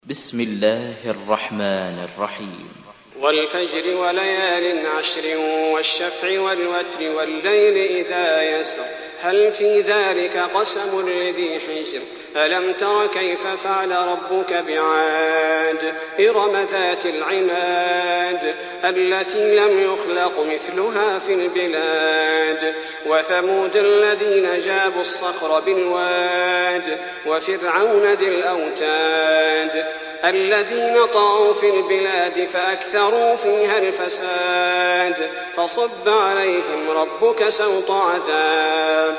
بسم الله الرحمن الرحيم. والفجر وليال عشر والشفع والوتر والليل إذا يسر هل في ذلك قسم لذي حجر ألم تر كيف فعل ربك بعاد إرم ذات العماد التي لم يخلق مثلها في البلاد وثمود الذين جابوا الصخر بالواد وفرعون ذي الأوتاد الذين طغوا في البلاد فأكثروا فيها الفساد فصب عليهم ربك سوط عذاب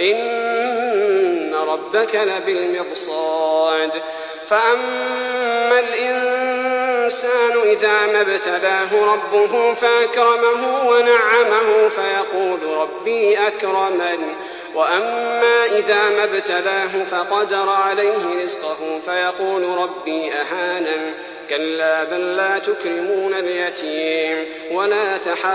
إن ربك لبالمرصاد فأما الإنسان إذا ما ابتلاه ربه فأكرمه ونعمه فيقول ربي أكرمن وأما إذا ما ابتلاه فقدر عليه رزقه فيقول ربي أهانن كلا بل لا تكرمون اليتيم ولا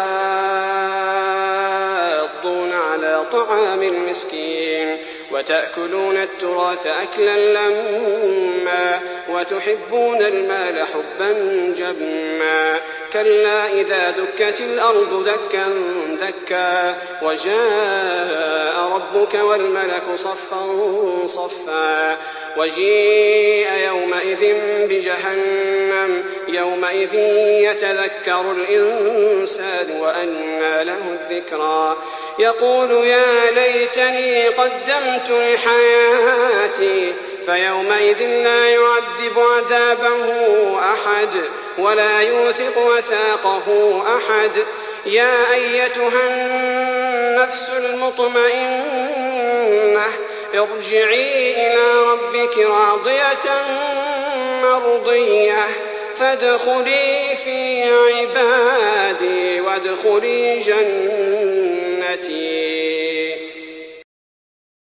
تحاضون على طعام المسكين وتأكلون التراث أكلا لما وتحبون المال حبا جما كلا إذا دكت الأرض دكا دكا وجاء ربك والملك صفا صفا وجيء يومئذ بجهنم يومئذ يتذكر الإنسان وأنى له الذكرى يقول يا ليتني قدمت لحياتي فيومئذ لا يعذب عذابه أحد ولا يوثق وثاقه أحد يا أيتها النفس المطمئنة ارجعي إلى ربك راضية مرضية فادخلي في عبادي وادخلي جنتي